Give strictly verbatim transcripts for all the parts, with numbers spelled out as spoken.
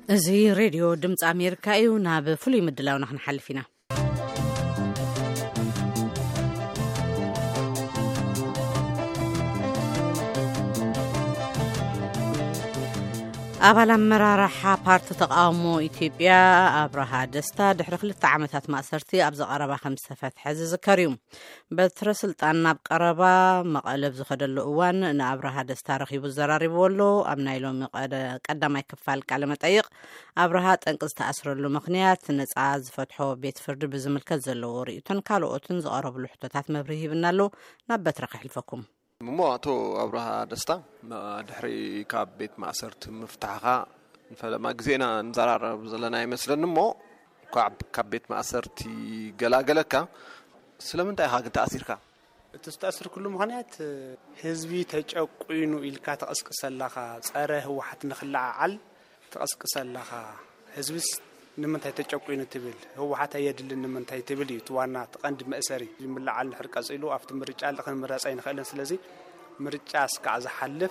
زي راديو دمت أمريكا يونا بفلي مدلاو نحن حلفنا أبلا مرارحة بارت تقامو إثيوبيا أبرها دستا دحر خلت عامتات مأسرتي أبزق قربا خمسة فتح ذكريوم بترسل تأنا بقربا مقلب زخد اللقوان نأبرها دستا رخيب الزراري بولو أبناي لهم قدام يكفال كلمة أيق أبرها تنقذ تأسر له مخنيات نتعاز فتحو بيت فرد بزمل كزلو ريتون كالو أوتن زقرب لحتوتات مبريه بنالو نبت رقح الفكم مماتو أبرها دستا دحري كاب بيت مأسرت مفتاحها فلما جزينا نزرار بزلنا يمثل النمو كاب كاب بيت مأسرتي جلا جلكا سلمن تاي حاجة تأثيرك تستأثر كل مهنيات حزبي تجاقينو إلكا تقسقس لها صاره هو حتى نخلع عل تقسقس لها حزبي نمنتاي تجاقينو تبل هو حتى يدل نمنتاي تبل يتوانا تقند مأسري يملع على الحرق أصيلو أفت مرجع لخن مراسين خلنا سلازي مرجع اسكع زحلف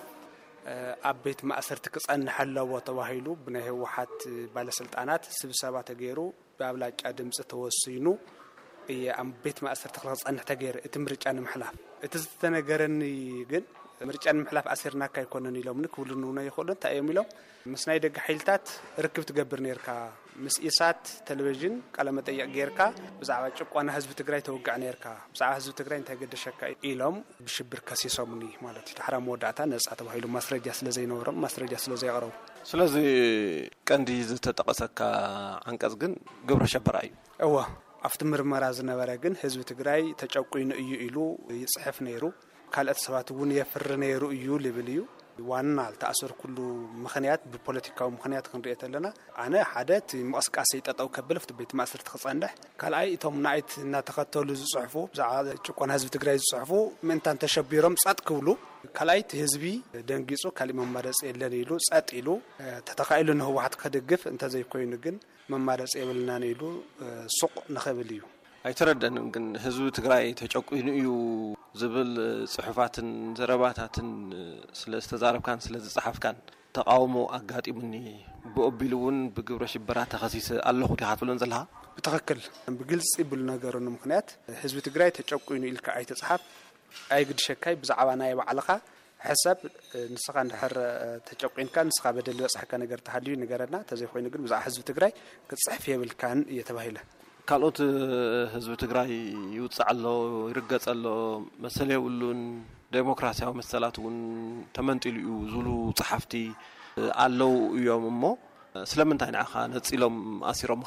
أبيت مأسرت كصن حلا وتوهيلو بنه هو حت بالسلطانات سبسبا تغيرو بابلاج ادمص توسينو يا ام بيت مأسرت خلاص ان تغير اتمرجان محلاف اتستنغرني ግን ምርጫን محلاف أسيرنا كاي كونني لو منك ولنونا يخولن تايميلو مسناي دغ حيلتات ركب تغبر نيركا مس إيسات تلفزيون قال متيق غيركا بزعوا ጭቋና ህዝብ ትግራይ ተወጋዕ ነርካ بزعوا ህዝብ ትግራይ እንታይ ገደሸካ ኢሎም ብሽብር ከሲሶምኒ ማለት ተحرام ወዳታ ነጻ ተባሂሉ ማስረጃ ስለዘይኖርም ማስረጃ ስለዘይቀረው ስለዚ ቀንዲ ዝተጠቀሰካ አንቀጽ ግን ግብረ ሸበራ እዩ እዋ አፍት ምርመራ ዝነበረ ግን ህዝብ ትግራይ ተጨቁይኑ እዩ ኢሉ ይጽሕፍ ነይሩ ካልአት ሰባት ውን የፍር ነይሩ እዩ ልብልዩ ዋና ተአሰር ኩሉ ምኽንያት በፖለቲካው ምኽንያት ክንሪየተለና አነ ሓደት መቅስቃሴ ይጠጣው ከብልፍት ቤት ማስር ተኸጻንደህ ካልአይ እቶም ናይት እና ተኸተሉ ዝጽሕፉ ብዛዕባ ጭቆና ህዝብ ትግራይ ዝጽሕፉ ምንታን ተሸቢሮም ጻጥ ክብሉ ካልአይ ህዝቢ ደንጊጹ ካሊ መማረጽ የለን ኢሉ ጻጥ ኢሉ ተተኻኢሉ ነው ዋት ከደግፍ እንተ ዘይኮይኑ ግን መማረጽ የብልና ነይሉ ሱቅ ነኸብል እዩ አይተረደንም ግን ህዝብ ትግራይ ተጨቁይኑ እዩ ዝብል ጽሑፋትን ዘረባታትን ስለስተዛረብካን ስለዝጽሐፍካን ተቃውሞ አጋጢሙኒ በኦቢሉን በግብረ ሽበራ ተኸሲስ አለሁ ተሓትሉን ዘለሃ በትክክል በግልጽ ይብል ነገሩን ምክንያት ህዝብ ትግራይ ተጨቁይኑ ኢልካ አይተጽሐፍ አይግድ ሸካይ ብዛዕባና ይባዕልኻ حسب نسخان دحر تጨቁይንካ ንስኻ በደል በጽሐካ ነገር ተሐልዩ ነገርና ተዘይኾይኑ ግን ብዛዕ ህዝብ ትግራይ ክጽሕፍ ይብልካን እየተባሂለ ካልኦት ህዝብ ትግራይ ይውጽዓሎ ይርገጸሎ መሰለውሉን ዴሞክራሲያዊ መሰላቱን ተመንጢሉ ዝሉ ጽሐፍቲ አለው እዮም እሞ ስለምንታይ ንዓኻ ነጽሎም አሲሮምኻ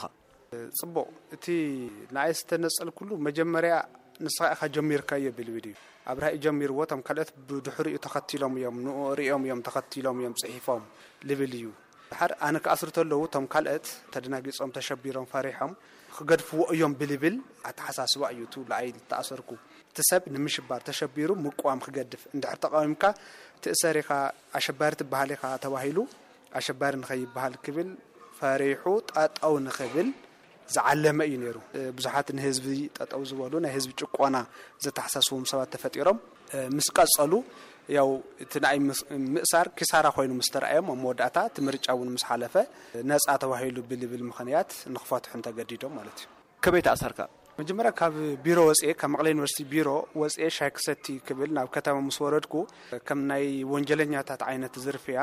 ጽቦ እቲ ናይስተ ነጽል ኩሉ መጀመሪያ ንስኻ ጀሚርካ ይብል ቪዲዮ አብራህ ጀሚር ወተም ካልአት ብድሕሪኡ ተኸቲሎም እዮም ንኦሪኦም እዮም ተኸቲሎም እዮም ጽሒፎም ልብልዩ حر أنا كأسرت له تم كالت تدناقي صم تشبيرهم فريحهم خجد فوق يوم بليبل أتحسس وعيو تو لعيل تأسركو تسب نمش بار تشبيره مقام خجدف عند حتقامك تأسرخا عشبارت بحالخا توهيلو عشبار نخيب بحال كبل فريحو أو نخبل زعلم ينيرو بزحات الحزبي أو زوالون حزب تقوانا زت حساسهم سوات تفتيرهم مسقط صلو ያው ትናይ ምሳር ክሳራ ኮይኑ ምስተራአም ወሞዳታ ትምርጫውን መስሐለፈ ነጻ ተዋሂሉ ብልብል ምኽንያት ንኽፋት ሕንተ ገዲዶም ማለት ከቤት አሰርካ መጀመሪያ ካብ ቢሮ ወጽኤ ከመቀለ ዩኒቨርሲቲ ቢሮ ወጽኤ ሻክሰቲ ክብል ናብ ከተማ መስወረድኩ ከም ናይ ወንጀለኛታት አይነት ዝርፊያ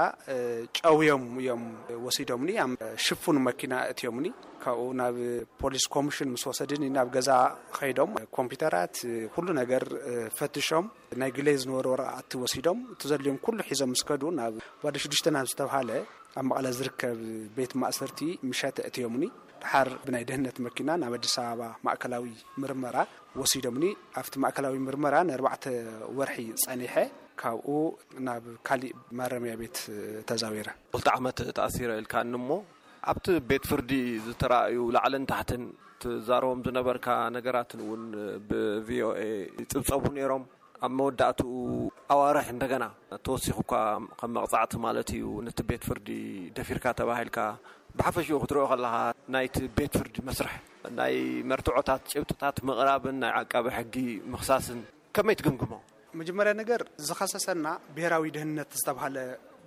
ጫውዮም እዮም ወሲዶምኒ አም ሽፉን መኪና እትዮምኒ ካው ናብ ፖሊስ ኮሚሽን መስወሰድን ናብ ገዛ ኸይዶም ኮምፒውተራት ሁሉ ነገር ፈትሾም ናይ ግሌዝ ኖር ወራአት ወሲዶም ተዘልዮም ኩሉ ሒዞም መስከዱ ናብ ወደ ሽዱሽተ ናብ ዝተባሃለ ኣብ መቀለ ዝርከብ ቤት ማእሰርቲ ምሻተ እትዮምኒ حر بناي دهنة مكينة نبدأ سابا مأكلاوي مرمرة وسيدمني أفت مأكلاوي مرمرة نربعت ورحي صنيحة كاو ناب كالي مرمي بيت تزاويرة قلت عمت تأثير الكان نمو عبت بيت فردي ترى لعلن تحتن تزارهم زنبر كنجارات ون بفي او اي تصابون يوم أما ودعتو أوارح عندنا توصيخو كم مقطعات مالتي ونتبيت فردي دفير كاتبه هلكا بحفشو خطروا خلاها نايت بيت فرد مسرح ناي مرتوعات شوتات مغرب ناي عقاب حقي مخصاص كم يتقمقموا مجمرة نجار زخصصنا بهراوي دهنة تستبحل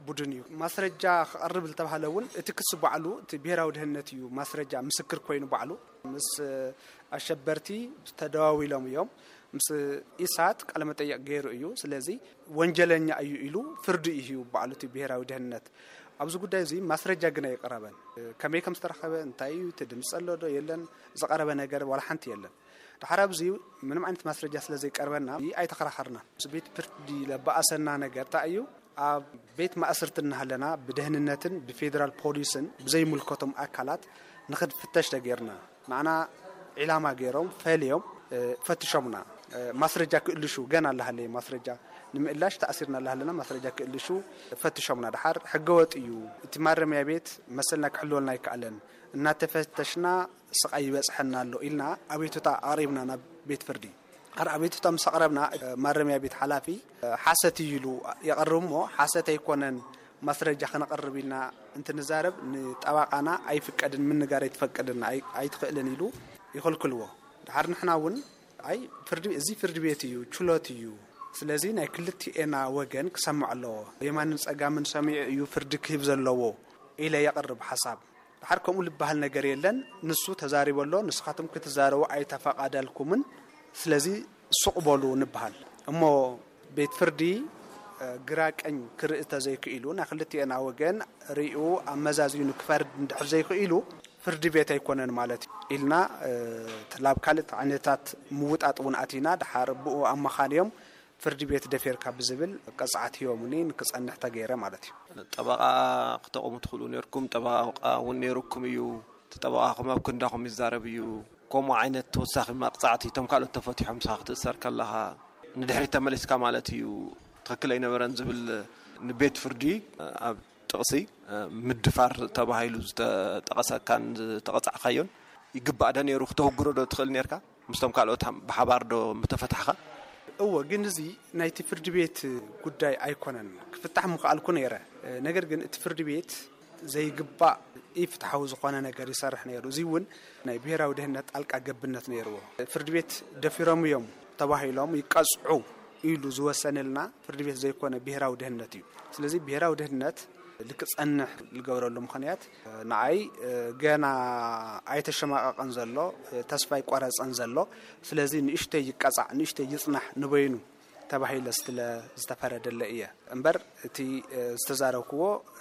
ቡድን እዩ ማስረጃ ቀርብ ልተባሃለውን እቲ ክስ ባዕሉ እቲ ብሄራዊ ድህነት እዩ ማስረጃ ምስክር ኮይኑ ባዕሉ ምስ አሸበርቲ ተደዋዊሎም እዮም ምስ ኢሳት ቃለ መጠይቅ ገይሩ እዩ ስለዚ ወንጀለኛ እዩ ኢሉ ፍርድ እዩ ባዕሉ እቲ ብሄራዊ ድህነት ኣብዚ ጉዳይ እዚ ማስረጃ ግን አይቀርበን ከመይ ከም ዝተረኸበ እንታይ ትድምጽ አለዶ የለን ዘቀረበ ነገር ወላ ሓንቲ የለን ተሐራብዚ ምንም አይነት ማስረጃ ስለዚ ይቀርበና አይ ተኸራኸርና ቤት ፍርድ ለባአሰና ነገር ታዩ ኣብ ቤት ማእሰርትና ሃለና ብደህንነትን ብፌደራል ፖሊስን ብዘይ ሙልከቶም አካላት ንኽድፍተሽ ተገርና معنا علامة غيرهم فاليوم فتشمنا ማስረጃ ክልሹ ገና አለሃለ ማስረጃ ንምእላሽ ተአሲርና አለሃለና ማስረጃ ክልሹ ፈትሾምና ዳር ሕገወጥ እዩ እቲ ማረሚያ ቤት መሰልና ክሕልወልና ይካለን እና ተፈተሽና ስቃይ ይበጽሐና አሎ ኢልና አቤቱታ አቅርብና ናብ ቤት ፍርዲ አር አቤቱታ መስቀረብና ማረሚያ ቤት ሐላፊ ሐሰት ይሉ ያቀርብሞ ሐሰት አይኮነን ማስረጃ ከነቀርብልና እንት ንዛረብ ንጠባቃና አይፍቀድን ምን ጋር ይተፈቀድና አይትخلن ይሉ ይخلክልዎ ዳር ንሕናውን አይ ፍርድ እዚ ፍርድ ቤት እዩ ችሎት እዩ ስለዚህ ናይ ክልቲኤና ወገን ክሰምዕ ኣለዎ የማንን ጸጋምን ሰሚዕ እዩ ፍርድ ክህብ ዘለዎ ኢለ ያቀርብ ሐሳብ ዳር ከም ልባህል ነገር የለን ንሱ ተዛሪበሎ ንስኻትም ክትዛረው አይተፈቃዳልኩምን ስለዚህ ሱቅበሉ ንባህል እሞ ቤት ፍርዲ ግራቀኝ ክርእተ ዘይክኢሉ ና ክልቲኤና ወገን ሪኡ አመዛዝዩ ክፈርድ እንድሕር ዘይክኢሉ ፍርድ ቤት አይኮነን ማለት ኢልና ተላብ ካልት ዓይነታት ምውጣጥውን አቲና ዳር ብኡ አማኻንዮም ፍርድ ቤት ደፌርካ ብዝብል ቀጻዓት ዮምኒ ንክጸንሕ ተገይረ ማለት እዩ ጠበቃ ክተቆሙ ትኽሉ ነርኩም ጠበቃ ወነርኩም እዩ ተጠበቃኩም ኣብ ክንዳኩም ይዛረብ እዩ ኮሞ ዓይነት ተወሳኺ መቅጻዕቲ ቶም ካልኦት ተፈቲሖም ሳኽት እሰር ከለኻ ንድሕሪ ተመለስካ ማለት እዩ ትክክል አይነበረን ዝብል ንቤት ፍርዲ ኣብ ጥቅሲ ምድፋር ተባሂሉ ዝተጠቀሰካን ተቀጻዕካዮን ይግባእ ደ ነይሩ ክተወግሮ ዶ ትኽእል ነርካ ምስቶም ካልኦት በሓባር ዶ ምተፈታሕካ እወ ግን እዚ ናይቲ ፍርድ ቤት ጉዳይ አይኮነን ክፍታሕ ምኻልኩ ነይረ ነገር ግን እቲ ፍርድ ቤት ዘይግባእ ይፍታሐው ዝኾነ ነገር ይሰርሕ ነይሩ እዚውን ናይ ብሄራዊ ድህነት ጣልቃ ገብነት ነይርዎ ፍርድ ቤት ደፊሮም እዮም ተባሂሎም ይቀጽዑ ኢሉ ዝወሰነልና ፍርድ ቤት ዘይኮነ ብሄራዊ ድህነት እዩ ስለዚህ ብሄራዊ ድህነት ልክጸንሕ ልገብረሉ ምኽንያት ንአይ ገና አይተሸማቀቀን ዘሎ ተስፋይ ቆረጸን ዘሎ ስለዚህ ንእሽተ ይቀጻዕ ንእሽተ ይጽናሕ ንበይኑ ተባሂለ ስትለ ዝተፈረደለ እየ እንበር እቲ ዝተዛረብክዎ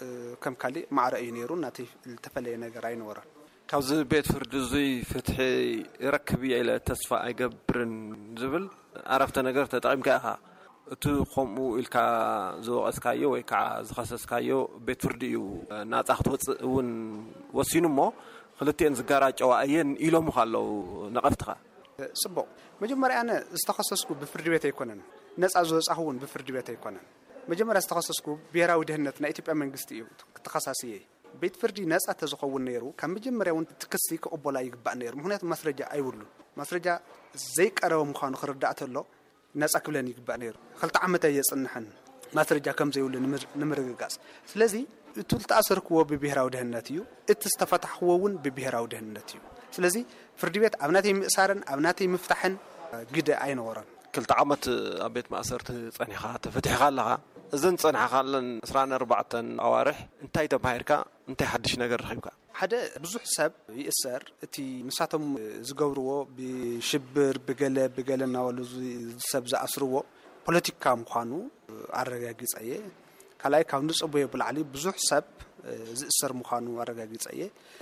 ከም ካሊ ማዕረይ ነይሩ ናቲ ተፈለየ ነገር አይኖረን ካብዚ ቤት ፍርዲ እዚ ፍትሒ ይረክብ ኢለ ተስፋ አይገብርን ዝብል አረፍተ ነገር ተጠቂምካ ኢኻ እቲ ኸምኡ ኢልካ ዝወቀስካዮ ወይ ከዓ ዝኸሰስካዮ ቤት ፍርዲ እዩ ናጻ ክትወፅእ እውን ወሲኑ እሞ ክልቲአን ዝጋራጨዋ እየን ኢሎም ካለው ነቐፍትኻ ጽቡቕ መጀመሪያ ኣነ ዝተኸሰስኩ ብፍርድ ቤት አይኮነን ነጻ ዝወጻኹውን ብፍርድ ቤት አይኮነን መጀመሪያ ዝተኸሰስኩ ብሄራዊ ድህነት ናይ ኢትዮጵያ መንግስቲ እዩ ተኸሳሲየ ቤት ፍርዲ ነጻ ተዝኸውን ነይሩ ካብ መጀመሪያውን ትክሲ ክቕበላ ይግባእ ነይሩ ምክንያቱ ማስረጃ አይብሉ ማስረጃ ዘይቀረበ ምዃኑ ክርዳእ ተሎ ነጻ ክብለን ይግባእ ነይሩ ክልተ ዓመት የጽንሕን ማስረጃ ከም ዘይብሉ ንምርግጋጽ ስለዚህ እቱ ተኣሰርክዎ ብብሄራዊ ድህነት እዩ እቲ ዝተፈታሕዎውን ብብሄራዊ ድህነት እዩ ስለዚህ ፍርድ ቤት ኣብናተይ ምእሳርን ኣብናተይ ምፍታሕን ግደ አይኖረን ክልተ ዓመት ኣብ ቤት ማእሰርቲ ጸኒኻ ተፈቲሕኻ ኣለኻ እዘን ጸኒሕኻለን عشرين أربعة ኣዋርሕ እንታይ ተማሂርካ እንታይ ሓድሽ ነገር ረኺብካ ሓደ ብዙሕ ሰብ ይእሰር እቲ ንሳቶም ዝገብርዎ ብሽብር ብገለ ብገለ ናወሉ ሰብ ዝኣስርዎ ፖለቲካ ምዃኑ ኣረጋጊጸየ ካላይ ካብ ንጽቦየ ብላዕሊ ብዙሕ ሰብ ዝእሰር ምዃኑ ኣረጋጊጸየ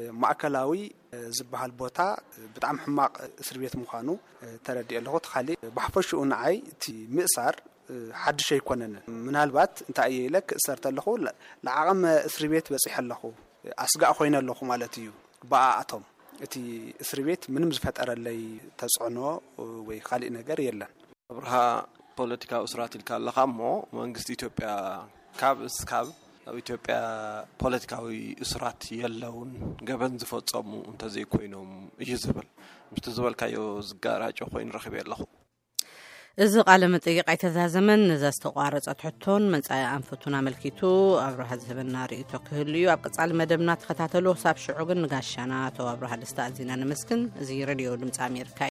ማእከላዊ ዝበሃል ቦታ ብጣዕሚ ሕማቅ እስር ቤት ምዃኑ ተረዲእ ኣለኹ ተኻሊ ባሕፈሽኡ ንዓይ እቲ ምእሳር ሓድሽ ኣይኮነን ምናልባት እንታይ እየ ኢለክ እሰርተ ኣለኹ ለዓቐመ እስር ቤት በፂሕ ኣለኹ ኣስጋእ ኮይነ ኣለኹ ማለት እዩ በኣቶም እቲ እስር ቤት ምንም ዝፈጠረለይ ተጽዕኖ ወይ ካልእ ነገር የለን ኣብርሃ ፖለቲካዊ እስራት ኢልካ ኣለኻ እሞ መንግስቲ ኢትዮጵያ ካብ እስካብ ኣብ ኢትዮጵያ ፖለቲካዊ እስራት የለውን ገበን ዝፈጸሙ እንተዘይኮይኖም እዩ ዝብል ምስቲ ዝበልካዮ ዝጋራጮ ኮይኑ ረኺበ ኣለኹ እዚ ቃለ መጠይቅ አይተዛዘመን ነዛ ዝተቋረጸት ሕቶን መጻኢ አንፈቱና መልኪቱ ኣብርሃ ዝህብና ርእይቶ ክህልዩ ኣብ ቀጻሊ መደብና ተኸታተሉ ሳብ ሽዑ ግን ጋሻና ተው ኣብርሃ ደስታ ኣዚና ንመስክን እዚ ሬድዮ ድምፂ ኣሜሪካ